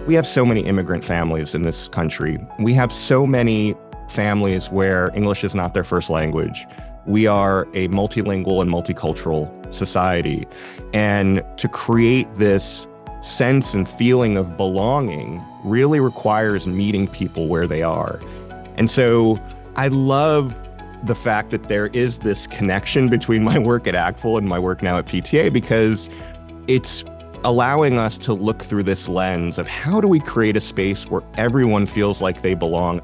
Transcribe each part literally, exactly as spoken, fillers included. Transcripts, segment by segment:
We have so many immigrant families in this country. We have so many families where English is not their first language. We are a multilingual and multicultural society. And to create this sense and feeling of belonging really requires meeting people where they are. And so I love the fact that there is this connection between my work at A C T F L and my work now at P T A, because it's allowing us to look through this lens of how do we create a space where everyone feels like they belong.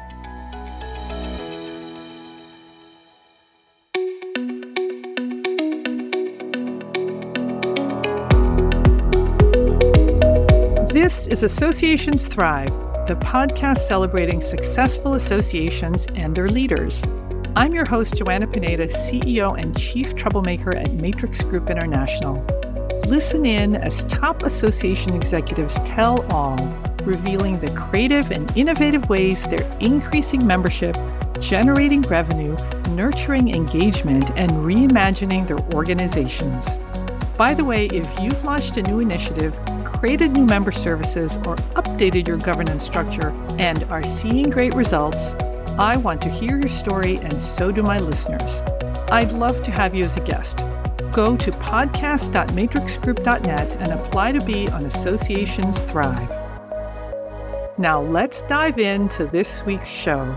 This is Associations Thrive, the podcast celebrating successful associations and their leaders. I'm your host, Joanna Pineda, C E O and Chief Troublemaker at Matrix Group International. Listen in as top association executives tell all, revealing the creative and innovative ways they're increasing membership, generating revenue, nurturing engagement, and reimagining their organizations. By the way, if you've launched a new initiative, created new member services, or updated your governance structure and are seeing great results, I want to hear your story, and so do my listeners. I'd love to have you as a guest. Go to podcast dot matrix group dot net and apply to be on Associations Thrive. Now let's dive into this week's show.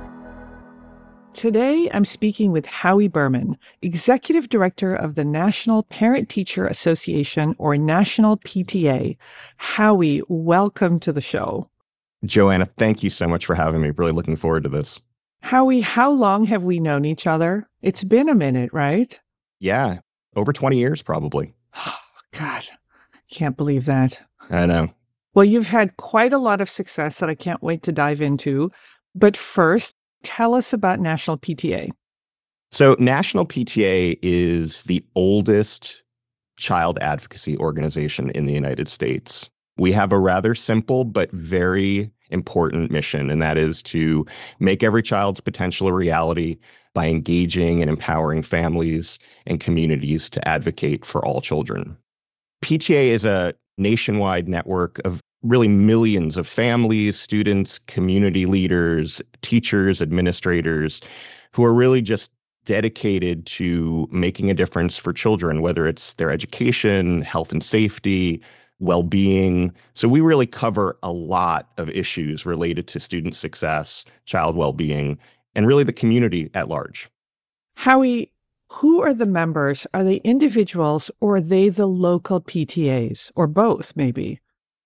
Today, I'm speaking with Howie Berman, Executive Director of the National Parent-Teacher Association, or National P T A. Howie, welcome to the show. Joanna, thank you so much for having me. Really looking forward to this. Howie, how long have we known each other? It's been a minute, right? Yeah, over twenty years probably. Oh, God, can't believe that. I know. Well, you've had quite a lot of success that I can't wait to dive into. But first, tell us about National P T A. So National P T A is the oldest child advocacy organization in the United States. We have a rather simple but very important mission, and that is to make every child's potential a reality by engaging and empowering families and communities to advocate for all children. P T A is a nationwide network of really millions of families, students, community leaders, teachers, administrators, who are really just dedicated to making a difference for children, whether it's their education, health and safety, well-being. So we really cover a lot of issues related to student success, child well-being, and really the community at large. Howie, who are the members? Are they individuals, or are they the local P T As, or both maybe?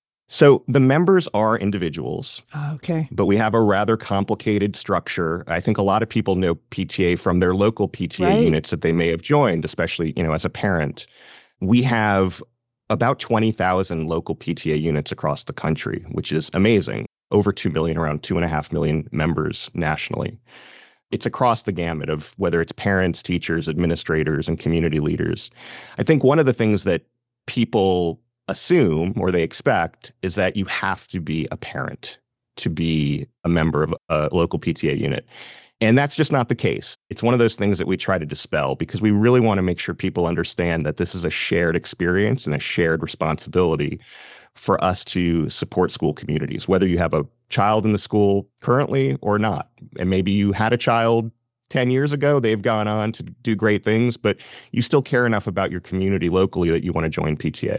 So the members are individuals. Okay. But we have a rather complicated structure. I think a lot of people know P T A from their local P T A right. units that they may have joined, especially, you know, as a parent. We have about twenty thousand local P T A units across the country, which is amazing. Over two million, around two and a half million members nationally. It's across the gamut of whether it's parents, teachers, administrators, and community leaders. I think one of the things that people assume or they expect is that you have to be a parent to be a member of a local P T A unit. And that's just not the case. It's one of those things that we try to dispel because we really want to make sure people understand that this is a shared experience and a shared responsibility for us to support school communities, whether you have a child in the school currently or not. And maybe you had a child ten years ago, they've gone on to do great things, but you still care enough about your community locally that you want to join P T A.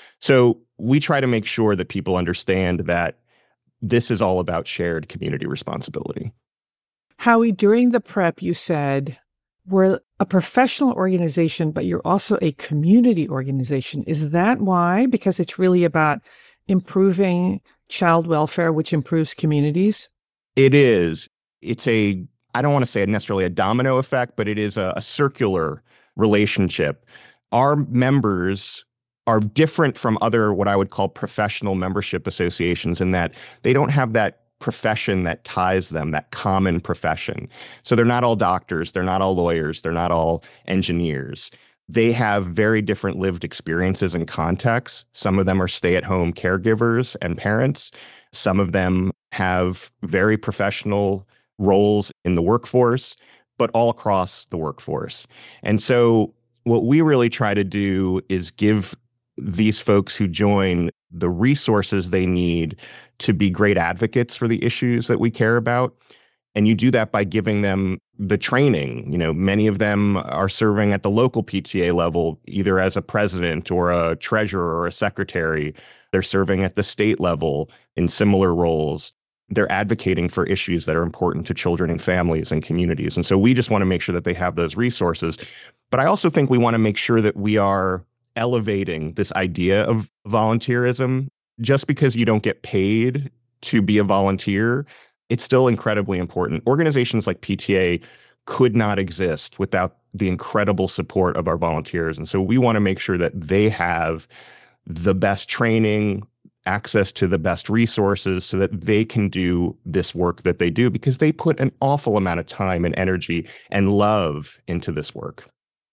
So we try to make sure that people understand that this is all about shared community responsibility. Howie, during the prep, you said we're a professional organization, but you're also a community organization. Is that why? Because it's really about improving child welfare, which improves communities? It is. It's a, I don't want to say necessarily a domino effect, but it is a, a circular relationship. Our members are different from other, what I would call professional membership associations, in that they don't have that profession that ties them, that common profession. So they're not all doctors, they're not all lawyers, they're not all engineers. They have very different lived experiences and contexts. Some of them are stay-at-home caregivers and parents. Some of them have very professional roles in the workforce, but all across the workforce. And so what we really try to do is give these folks who join the resources they need to be great advocates for the issues that we care about. And you do that by giving them the training. You know, many of them are serving at the local P T A level, either as a president or a treasurer or a secretary. They're serving at the state level in similar roles. They're advocating for issues that are important to children and families and communities. And so we just want to make sure that they have those resources. But I also think we want to make sure that we are elevating this idea of volunteerism. Just because you don't get paid to be a volunteer, it's still incredibly important. Organizations like P T A could not exist without the incredible support of our volunteers. And so we want to make sure that they have the best training, access to the best resources so that they can do this work that they do, because they put an awful amount of time and energy and love into this work.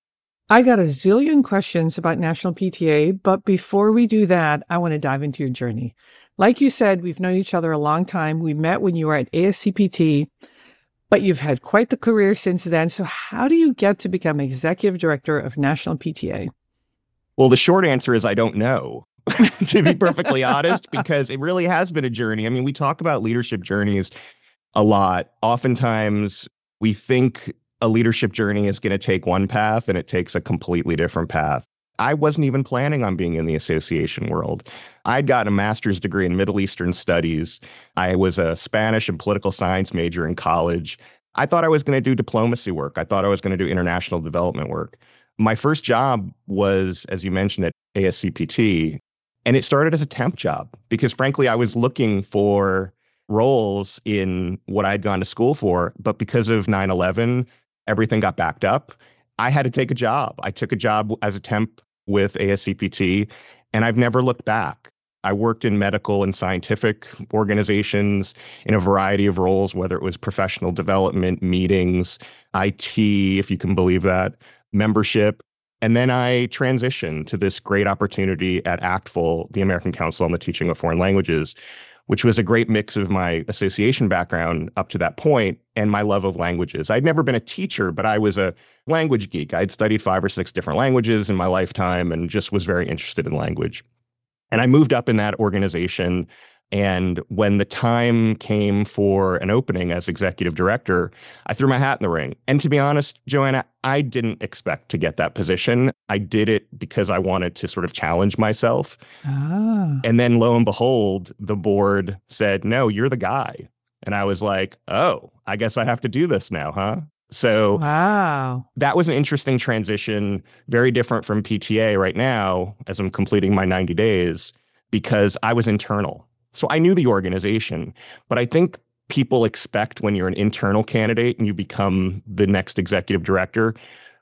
I got a zillion questions about National P T A, but before we do that, I want to dive into your journey. Like you said, we've known each other a long time. We met when you were at A S C P T, but you've had quite the career since then. So how do you get to become executive director of National P T A? Well, the short answer is I don't know, to be perfectly honest, because it really has been a journey. I mean, we talk about leadership journeys a lot. Oftentimes, we think a leadership journey is going to take one path and it takes a completely different path. I wasn't even planning on being in the association world. I'd gotten a master's degree in Middle Eastern studies. I was a Spanish and political science major in college. I thought I was going to do diplomacy work. I thought I was going to do international development work. My first job was, as you mentioned, at A S C P T, and it started as a temp job because, frankly, I was looking for roles in what I'd gone to school for, but because of nine eleven, everything got backed up. I had to take a job. I took a job as a temp with A S C P T, and I've never looked back. I worked in medical and scientific organizations in a variety of roles, whether it was professional development, meetings, I T, if you can believe that, membership. And then I transitioned to this great opportunity at ACTFL, the American Council on the Teaching of Foreign Languages, which was a great mix of my association background up to that point and my love of languages. I'd never been a teacher, but I was a language geek. I'd studied five or six different languages in my lifetime and just was very interested in language. And I moved up in that organization. And when the time came for an opening as executive director, I threw my hat in the ring. And to be honest, Joanna, I didn't expect to get that position. I did it because I wanted to sort of challenge myself. Ah. And then lo and behold, the board said, no, you're the guy. And I was like, oh, I guess I have to do this now, huh? So wow. That was an interesting transition, very different from P T A right now as I'm completing my ninety days, because I was internal. So I knew the organization, but I think people expect when you're an internal candidate and you become the next executive director,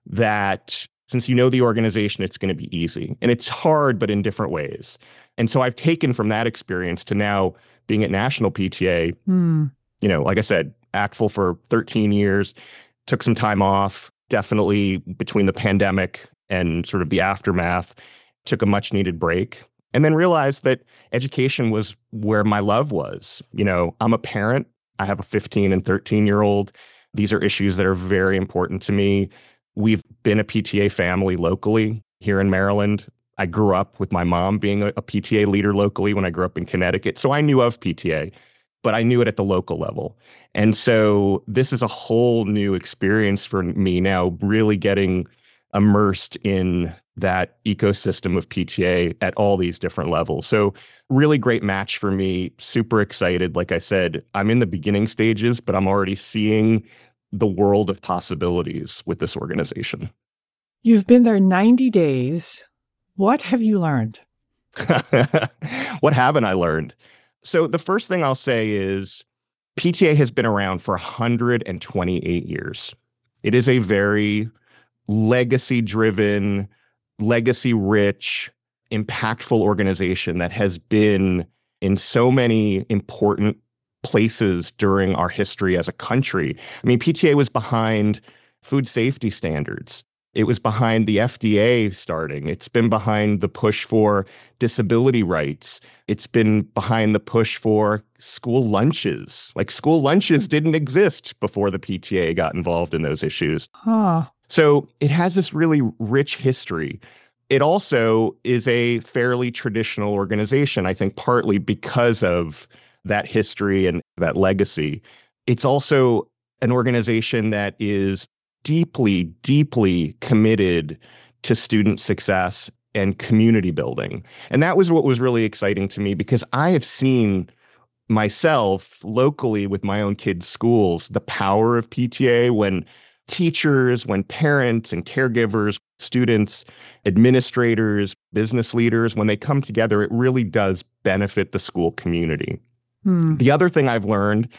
that since you know the organization, it's going to be easy. And it's hard, but in different ways. And so I've taken from that experience to now being at National P T A, mm. you know, like I said, ACTFL for thirteen years, took some time off, definitely between the pandemic and sort of the aftermath, took a much needed break. And then realized that education was where my love was. You know, I'm a parent. I have a fifteen and thirteen year old. These are issues that are very important to me. We've been a P T A family locally here in Maryland. I grew up with my mom being a, a P T A leader locally when I grew up in Connecticut. So I knew of P T A, but I knew it at the local level. And so this is a whole new experience for me now, really getting immersed in that ecosystem of P T A at all these different levels. So really great match for me. Super excited. Like I said, I'm in the beginning stages, but I'm already seeing the world of possibilities with this organization. You've been there ninety days. What have you learned? What haven't I learned? So the first thing I'll say is P T A has been around for one hundred twenty-eight years. It is a very legacy-driven, legacy-rich, impactful organization that has been in so many important places during our history as a country. I mean, P T A was behind food safety standards. It was behind the F D A starting. It's been behind the push for disability rights. It's been behind the push for school lunches. Like school lunches didn't exist before the P T A got involved in those issues. Huh. So it has this really rich history. it also is a fairly traditional organization, I think partly because of that history and that legacy. It's also an organization that is deeply, deeply committed to student success and community building. And that was what was really exciting to me, because I have seen myself locally with my own kids' schools, the power of P T A when teachers, when parents and caregivers, students, administrators, business leaders, when they come together, it really does benefit the school community. Hmm. The other thing I've learned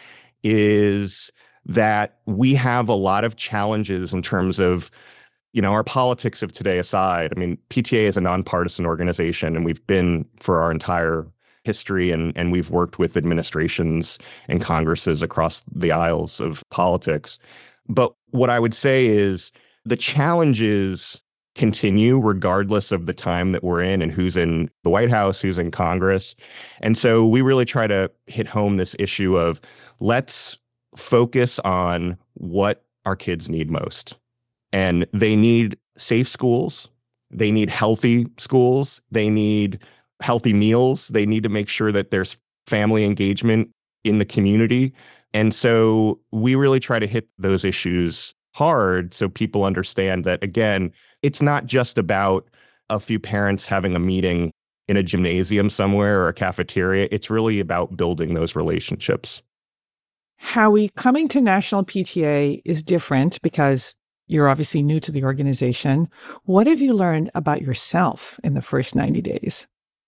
is that we have a lot of challenges in terms of, you know, our politics of today aside. I mean, P T A is a nonpartisan organization, and we've been for our entire history, and, and we've worked with administrations and Congresses across the aisles of politics. But what I would say is the challenges continue regardless of the time that we're in and who's in the White House, who's in Congress. And so we really try to hit home this issue of let's focus on what our kids need most. And they need safe schools. They need healthy schools. They need healthy meals. They need to make sure that there's family engagement in the community. And so we really try to hit those issues hard so people understand that, again, it's not just about a few parents having a meeting in a gymnasium somewhere or a cafeteria. It's really about building those relationships. Howie, coming to National P T A is different because you're obviously new to the organization. What have you learned about yourself in the first ninety days?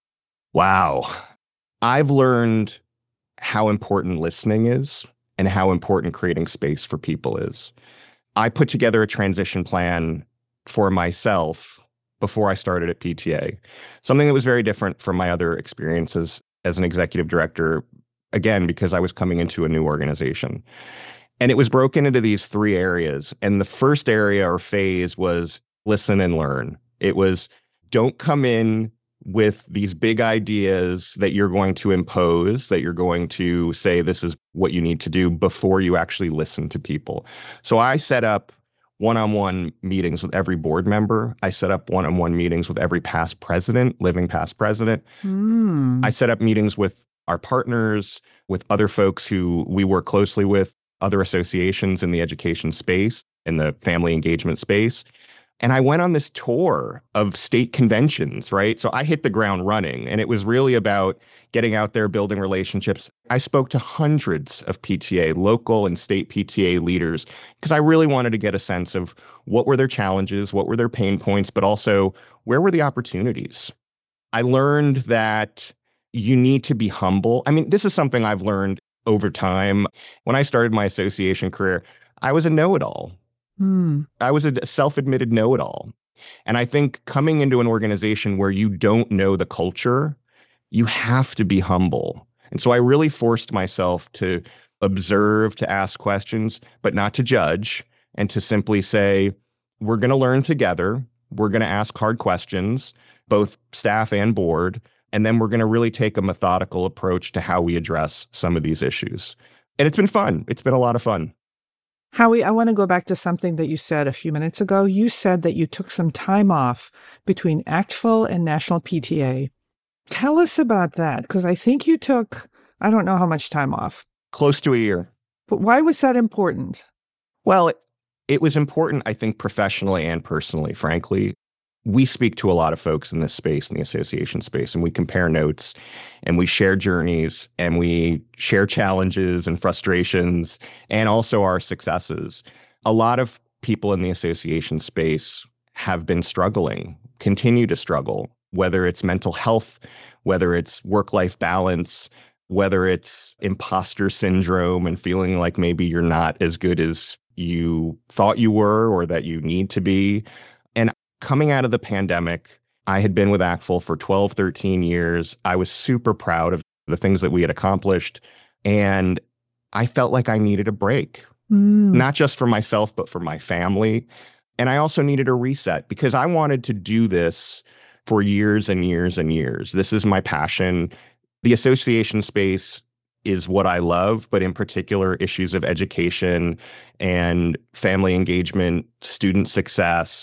Wow. I've learned how important listening is and how important creating space for people is. I put together a transition plan for myself before I started at P T A, something that was very different from my other experiences as an executive director, again, because I was coming into a new organization. And it was broken into these three areas. And the first area or phase was listen and learn. It was don't come in with these big ideas that you're going to impose, that you're going to say this is what you need to do before you actually listen to people. So I set up one-on-one meetings with every board member. I set up one-on-one meetings with every past president, living past president. Mm. I set up meetings with our partners, with other folks who we work closely with, other associations in the education space, in the family engagement space. And I went on this tour of state conventions, right? So I hit the ground running, and it was really about getting out there, building relationships. I spoke to hundreds of P T A, local and state P T A leaders, because I really wanted to get a sense of what were their challenges, what were their pain points, but also where were the opportunities. I learned that you need to be humble. I mean, this is something I've learned over time. When I started my association career, I was a know-it-all. Mm. I was a self-admitted know-it-all. And I think coming into an organization where you don't know the culture, you have to be humble. And so I really forced myself to observe, to ask questions, but not to judge, and to simply say, we're going to learn together. We're going to ask hard questions, both staff and board. And then we're going to really take a methodical approach to how we address some of these issues. And it's been fun. It's been a lot of fun. Howie, I want to go back to something that you said a few minutes ago. You said that you took some time off between ACTFL and National P T A. Tell us about that, because I think you took, I don't know how much time off. Close to a year. But why was that important? Well, it, it was important, I think, professionally and personally, frankly. We speak to a lot of folks in this space, in the association space, and we compare notes, and we share journeys, and we share challenges and frustrations, and also our successes. A lot of people in the association space have been struggling, continue to struggle, whether it's mental health, whether it's work-life balance, whether it's imposter syndrome and feeling like maybe you're not as good as you thought you were or that you need to be. And coming out of the pandemic, I had been with ACTFL for twelve, thirteen years. I was super proud of the things that we had accomplished. And I felt like I needed a break, mm. not just for myself, but for my family. And I also needed a reset because I wanted to do this for years and years and years. This is my passion. The association space is what I love, but in particular, issues of education and family engagement, student success,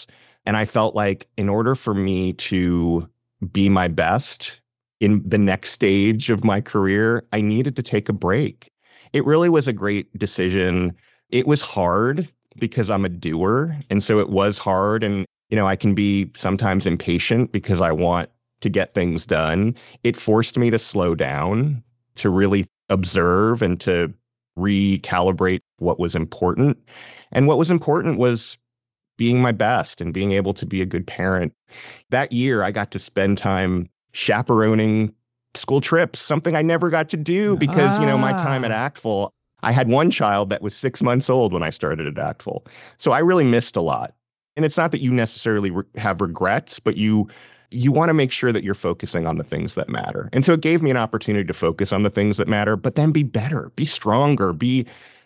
And I felt like in order for me to be my best in the next stage of my career, I needed to take a break. It really was a great decision. It was hard because I'm a doer. And so it was hard. And, you know, I can be sometimes impatient because I want to get things done. It forced me to slow down, to really observe and to recalibrate what was important. And what was important was being my best and being able to be a good parent. That year, I got to spend time chaperoning school trips, something I never got to do because, ah. you know, my time at ACTFL, I had one child that was six months old when I started at ACTFL. So I really missed a lot. And it's not that you necessarily re- have regrets, but you you want to make sure that you're focusing on the things that matter. And so it gave me an opportunity to focus on the things that matter, but then be better, be stronger, be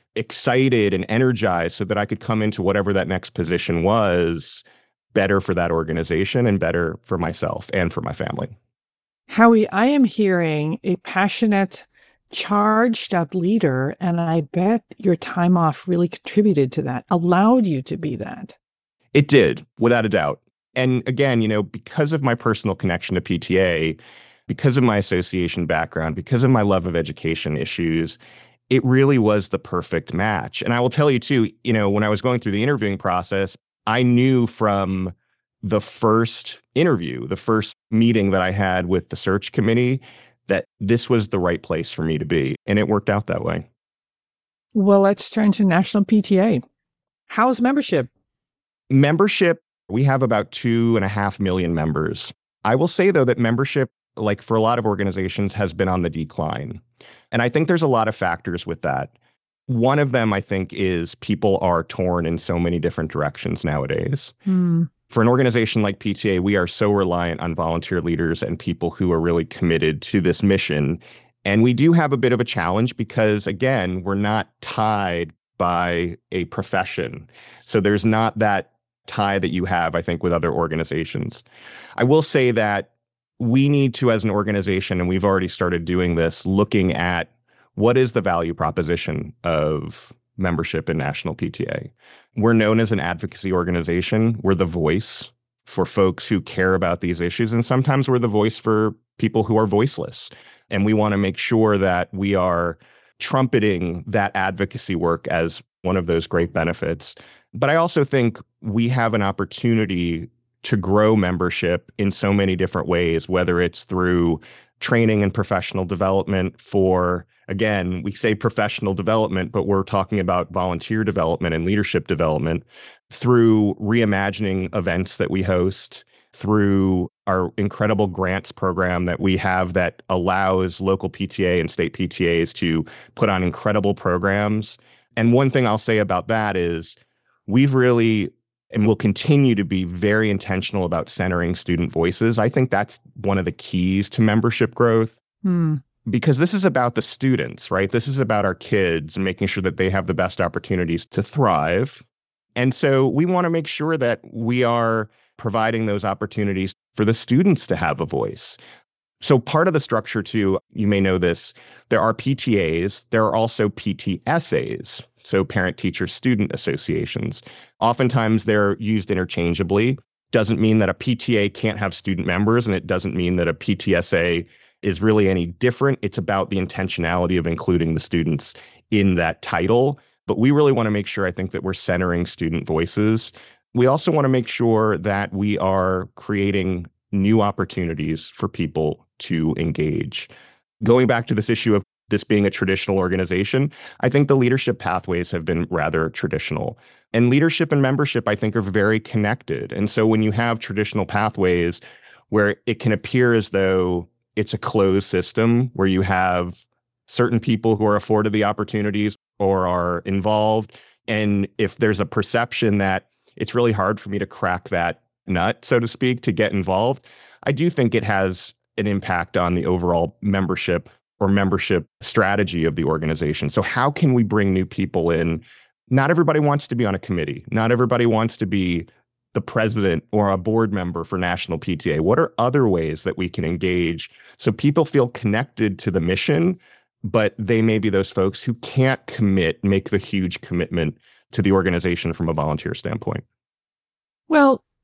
excited and energized so that I could come into whatever that next position was better for that organization and better for myself and for my family. Howie, I am hearing a passionate, charged up leader, and I bet your time off really contributed to that, allowed you to be that. It did, without a doubt. And again, you know, because of my personal connection to P T A, because of my association background, because of my love of education issues, it really was the perfect match. And I will tell you too, you know, when I was going through the interviewing process, I knew from the first interview, the first meeting that I had with the search committee, that this was the right place for me to be. And it worked out that way. Well, let's turn to National P T A. How's membership? Membership, we have about two and a half million members. I will say, though, that membership, like for a lot of organizations, has been on the decline. And I think there's a lot of factors with that. One of them, I think, is people are torn in so many different directions nowadays. Hmm. For an organization like P T A, we are so reliant on volunteer leaders and people who are really committed to this mission. And we do have a bit of a challenge because, again, we're not tied by a profession. So there's not that tie that you have, I think, with other organizations. I will say that we need to, as an organization, and we've already started doing this, looking at what is the value proposition of membership in National P T A. We're known as an advocacy organization. We're the voice for folks who care about these issues, and sometimes we're the voice for people who are voiceless. And we want to make sure that we are trumpeting that advocacy work as one of those great benefits. But I also think we have an opportunity to grow membership in so many different ways, whether it's through training and professional development for, again, we say professional development, but we're talking about volunteer development and leadership development, through reimagining events that we host, through our incredible grants program that we have that allows local P T A and state P T As to put on incredible programs. And one thing I'll say about that is we've really, and will continue to be very intentional about centering student voices. I think that's one of the keys to membership growth. Hmm. Because this is about the students, right? This is about our kids and making sure that they have the best opportunities to thrive. And so we want to make sure that we are providing those opportunities for the students to have a voice. So part of the structure too, you may know this, there are P T As, there are also P T S As, so parent-teacher-student associations. Oftentimes they're used interchangeably. Doesn't mean that a P T A can't have student members, and it doesn't mean that a P T S A is really any different. It's about the intentionality of including the students in that title. But we really want to make sure, I think, that we're centering student voices. We also want to make sure that we are creating new opportunities for people to engage. Going back to this issue of this being a traditional organization, I think the leadership pathways have been rather traditional. And leadership and membership, I think, are very connected. And so when you have traditional pathways where it can appear as though it's a closed system where you have certain people who are afforded the opportunities or are involved, and if there's a perception that it's really hard for me to crack that nut, so to speak, to get involved, I do think it has an impact on the overall membership or membership strategy of the organization. So how can we bring new people in? Not everybody wants to be on a committee. Not everybody wants to be the president or a board member for National P T A. What are other ways that we can engage so people feel connected to the mission, but they may be those folks who can't commit, make the huge commitment to the organization from a volunteer standpoint? Well,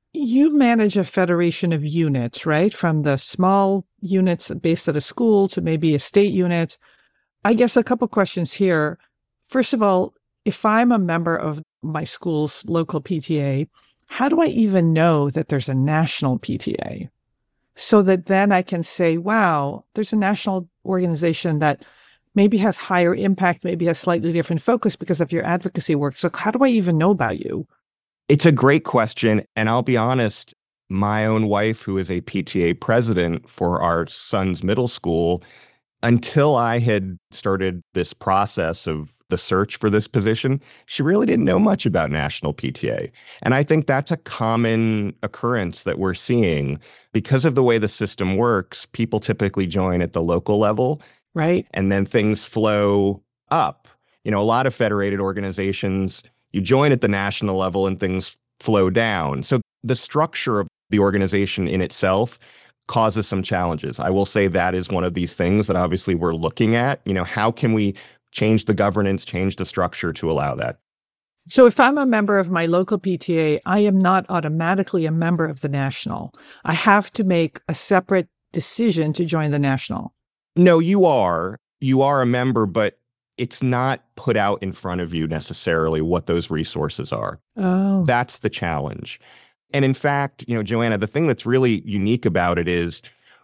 You manage a federation of units, right? From the small units based at a school to maybe a state unit. I guess a couple questions here. First of all, if I'm a member of my school's local P T A, how do I even know that there's a national P T A? So that then I can say, wow, there's a national organization that maybe has higher impact, maybe has slightly different focus because of your advocacy work. So how do I even know about you? It's a great question. And I'll be honest, my own wife, who is a P T A president for our son's middle school, until I had started this process of the search for this position, she really didn't know much about National P T A. And I think that's a common occurrence that we're seeing. Because of the way the system works, people typically join at the local level. Right. And then things flow up. You know, a lot of federated organizations, you join at the national level and things flow down. So the structure of the organization in itself causes some challenges. I will say that is one of these things that obviously we're looking at. You know, how can we change the governance, change the structure to allow that? So if I'm a member of my local P T A, I am not automatically a member of the national. I have to make a separate decision to join the national. No, you are. You are a member, but it's not put out in front of you necessarily what those resources are. Oh. That's the challenge. And in fact, you know, Joanna, the thing that's really unique about it is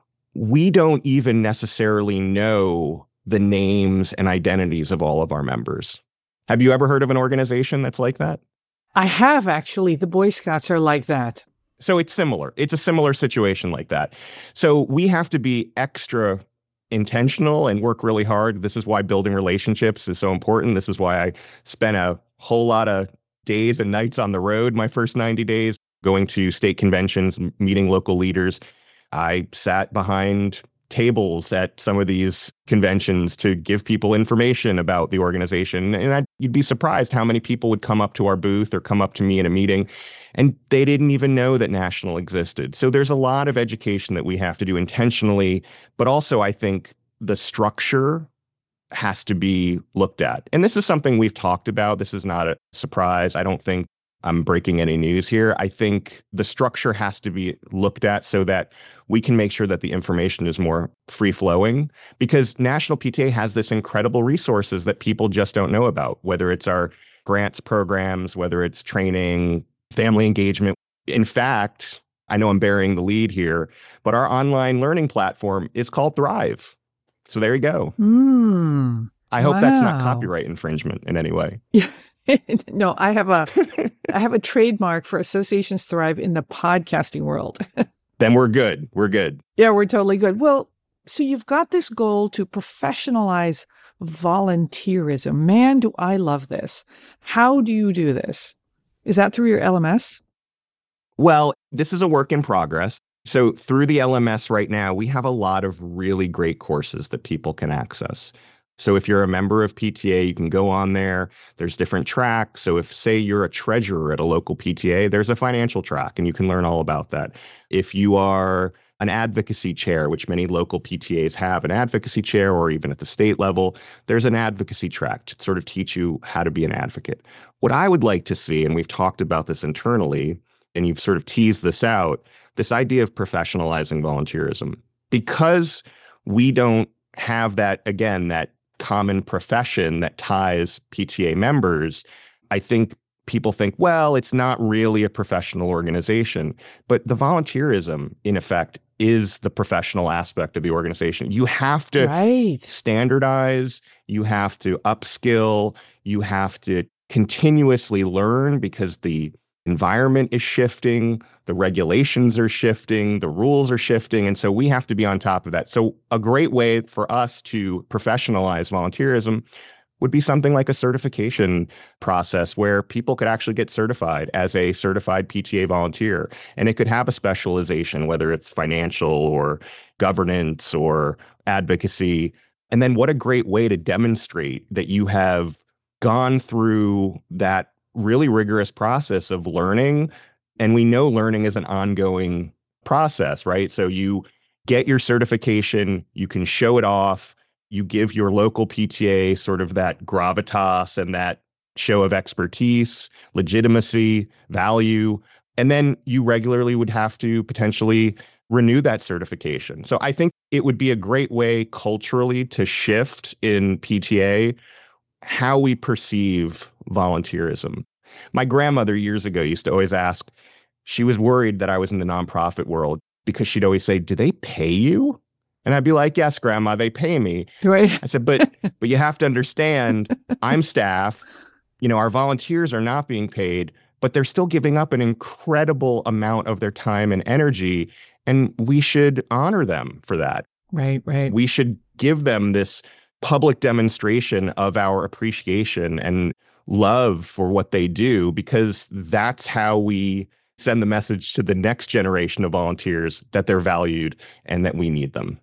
we don't even necessarily know the names and identities of all of our members. Have you ever heard of an organization that's like that? I have, actually. The Boy Scouts are like that. So it's similar. It's a similar situation like that. So we have to be extra intentional and work really hard. This is why building relationships is so important. This is why I spent a whole lot of days and nights on the road my first ninety days, going to state conventions, meeting local leaders. I sat behind tables at some of these conventions to give people information about the organization. And I'd, you'd be surprised how many people would come up to our booth or come up to me in a meeting, and they didn't even know that National existed. So there's a lot of education that we have to do intentionally, but also I think the structure has to be looked at. And this is something we've talked about. This is not a surprise. I don't think I'm breaking any news here. I think the structure has to be looked at so that we can make sure that the information is more free-flowing, because National P T A has this incredible resources that people just don't know about, whether it's our grants programs, whether it's training, family engagement. In fact, I know I'm bearing the lead here, but our online learning platform is called Thrive. So there you go. Mm, I hope wow. that's not copyright infringement in any way. Yeah. No, I have a I have a trademark for Associations Thrive in the podcasting world. Then we're good. We're good. Yeah, we're totally good. Well, so you've got this goal to professionalize volunteerism. Man, do I love this. How do you do this? Is that through your L M S? Well, this is a work in progress. So through the L M S right now, we have a lot of really great courses that people can access. So if you're a member of P T A, you can go on there. There's different tracks. So if, say, you're a treasurer at a local P T A, there's a financial track, and you can learn all about that. If you are an advocacy chair, which many local P T As have an advocacy chair, or even at the state level, there's an advocacy track to sort of teach you how to be an advocate. What I would like to see, and we've talked about this internally, and you've sort of teased this out, this idea of professionalizing volunteerism. Because we don't have that, again, that common profession that ties P T A members, I think people think, well, it's not really a professional organization. But the volunteerism, in effect, is the professional aspect of the organization. You have to right. standardize, you have to upskill, you have to continuously learn, because the environment is shifting, the regulations are shifting, the rules are shifting, and so we have to be on top of that. So a great way for us to professionalize volunteerism would be something like a certification process where people could actually get certified as a certified P T A volunteer. And it could have a specialization, whether it's financial or governance or advocacy. And then what a great way to demonstrate that you have gone through that really rigorous process of learning. And we know learning is an ongoing process, right? So you get your certification, you can show it off, you give your local P T A sort of that gravitas and that show of expertise, legitimacy, value. And then you regularly would have to potentially renew that certification. So I think it would be a great way culturally to shift in P T A how we perceive volunteerism. My grandmother years ago used to always ask, she was worried that I was in the nonprofit world because she'd always say, do they pay you? And I'd be like, yes, Grandma, they pay me. Right. I said, but but you have to understand, I'm staff. You know, our volunteers are not being paid, but they're still giving up an incredible amount of their time and energy. And we should honor them for that. Right, right. We should give them this public demonstration of our appreciation and love for what they do, because that's how we send the message to the next generation of volunteers that they're valued and that we need them.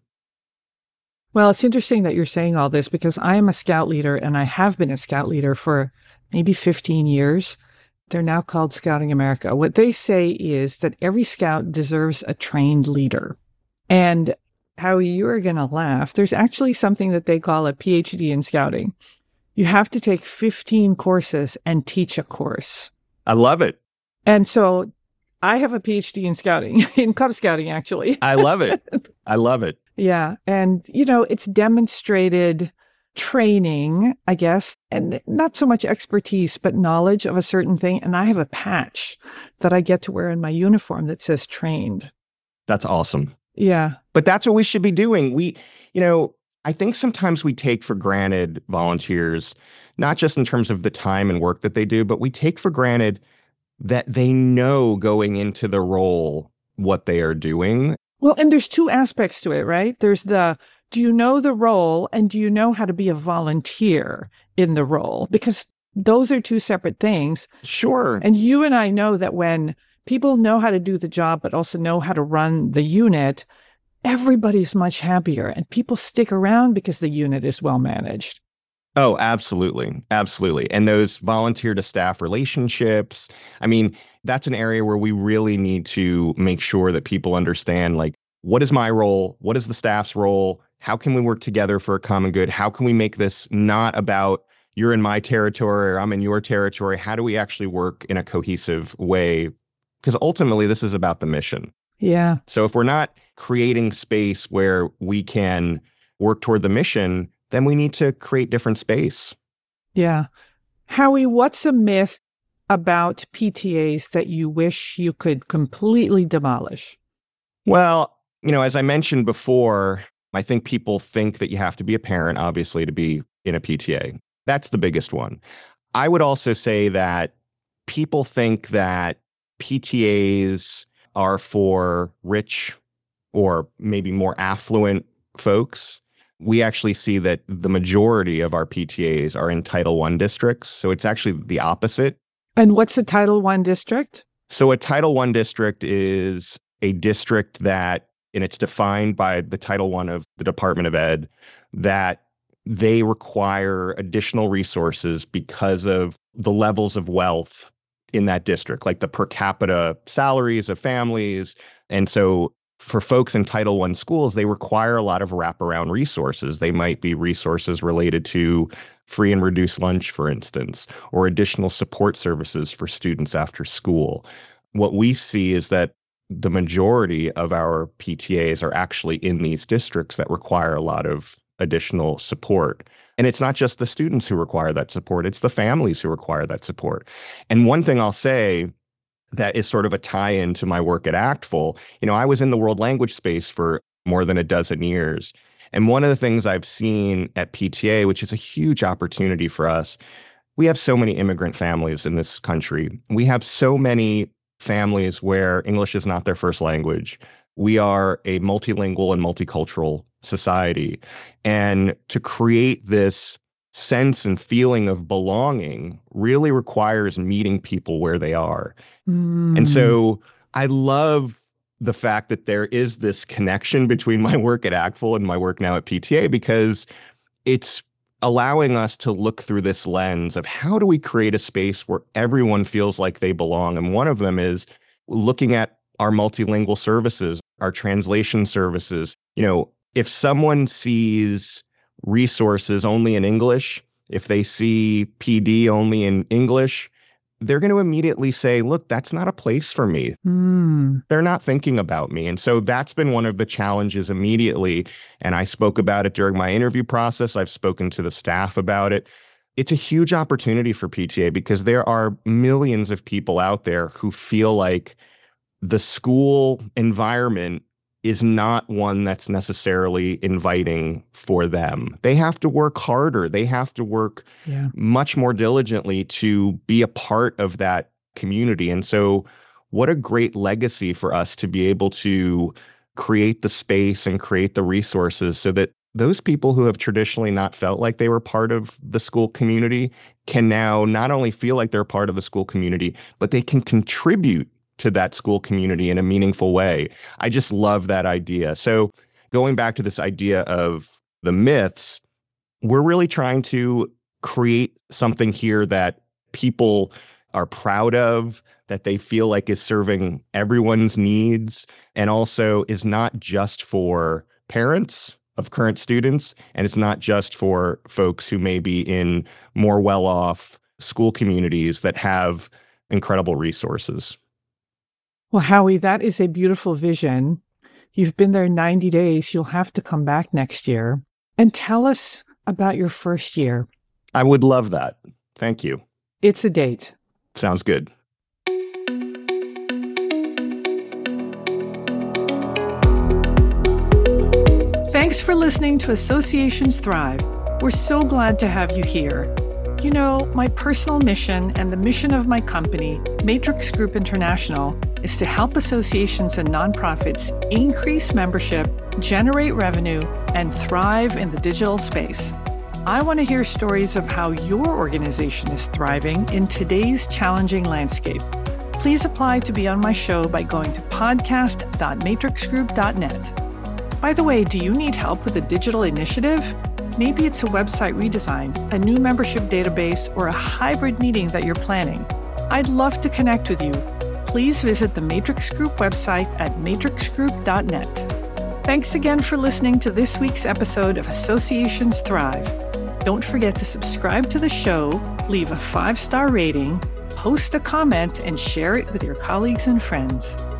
Well, it's interesting that you're saying all this because I am a scout leader and I have been a scout leader for maybe fifteen years. They're now called Scouting America. What they say is that every scout deserves a trained leader. And how you're going to laugh, there's actually something that they call a P H D in scouting. You have to take fifteen courses and teach a course. I love it. And so I have a P H D in scouting, in Cub Scouting, actually. I love it. I love it. Yeah. And, you know, it's demonstrated training, I guess, and not so much expertise, but knowledge of a certain thing. And I have a patch that I get to wear in my uniform that says trained. That's awesome. Yeah. But that's what we should be doing. We, you know, I think sometimes we take for granted volunteers, not just in terms of the time and work that they do, but we take for granted that they know going into the role what they are doing. Well, and there's two aspects to it, right? There's the, do you know the role and do you know how to be a volunteer in the role? Because those are two separate things. Sure. And you and I know that when people know how to do the job, but also know how to run the unit, everybody's much happier and people stick around because the unit is well managed. Oh, absolutely. Absolutely. And those volunteer to staff relationships, I mean, that's an area where we really need to make sure that people understand, like, what is my role? What is the staff's role? How can we work together for a common good? How can we make this not about you're in my territory or I'm in your territory? How do we actually work in a cohesive way? Because ultimately, this is about the mission. Yeah. So if we're not creating space where we can work toward the mission, then we need to create different space. Yeah. Howie, what's a myth about P T As that you wish you could completely demolish? Well, you know, as I mentioned before, I think people think that you have to be a parent, obviously, to be in a P T A. That's the biggest one. I would also say that people think that P T As are for rich or maybe more affluent folks. We actually see that the majority of our P T As are in Title one districts. So it's actually the opposite. And what's a Title one district? So a Title one district is a district that, and it's defined by the Title one of the Department of Ed, that they require additional resources because of the levels of wealth in that district, like the per capita salaries of families. And so for folks in Title one schools, they require a lot of wraparound resources. They might be resources related to free and reduced lunch, for instance, or additional support services for students after school. What we see is that the majority of our P T As are actually in these districts that require a lot of additional support. And it's not just the students who require that support, it's the families who require that support. And one thing I'll say that is sort of a tie-in to my work at ACTFL, you know, I was in the world language space for more than a dozen years. And one of the things I've seen at P T A, which is a huge opportunity for us, we have so many immigrant families in this country. We have so many families where English is not their first language. We are a multilingual and multicultural society. And to create this sense and feeling of belonging really requires meeting people where they are. Mm. And so I love the fact that there is this connection between my work at ACTFL and my work now at P T A, because it's allowing us to look through this lens of how do we create a space where everyone feels like they belong. And one of them is looking at our multilingual services, our translation services. You know, if someone sees resources only in English, if they see P D only in English, they're going to immediately say, look, that's not a place for me. Mm. They're not thinking about me. And so that's been one of the challenges immediately. And I spoke about it during my interview process. I've spoken to the staff about it. It's a huge opportunity for P T A because there are millions of people out there who feel like the school environment is not one that's necessarily inviting for them. They have to work harder. They have to work yeah. much more diligently to be a part of that community. And so what a great legacy for us to be able to create the space and create the resources so that those people who have traditionally not felt like they were part of the school community can now not only feel like they're part of the school community, but they can contribute to that school community in a meaningful way. I just love that idea. So going back to this idea of the myths, we're really trying to create something here that people are proud of, that they feel like is serving everyone's needs, and also is not just for parents of current students, and it's not just for folks who may be in more well-off school communities that have incredible resources. Well, Howie, that is a beautiful vision. You've been there ninety days. You'll have to come back next year. And tell us about your first year. I would love that. Thank you. It's a date. Sounds good. Thanks for listening to Associations Thrive. We're so glad to have you here. You know, my personal mission and the mission of my company, Matrix Group International, is to help associations and nonprofits increase membership, generate revenue, and thrive in the digital space. I want to hear stories of how your organization is thriving in today's challenging landscape. Please apply to be on my show by going to podcast dot matrix group dot net. By the way, do you need help with a digital initiative? Maybe it's a website redesign, a new membership database, or a hybrid meeting that you're planning. I'd love to connect with you. Please visit the Matrix Group website at matrix group dot net. Thanks again for listening to this week's episode of Associations Thrive. Don't forget to subscribe to the show, leave a five-star rating, post a comment, and share it with your colleagues and friends.